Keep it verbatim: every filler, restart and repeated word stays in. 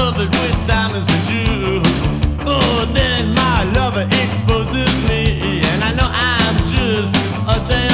covered with diamonds and jewels. Oh, then my lover exposes me, and I know I'm just a damn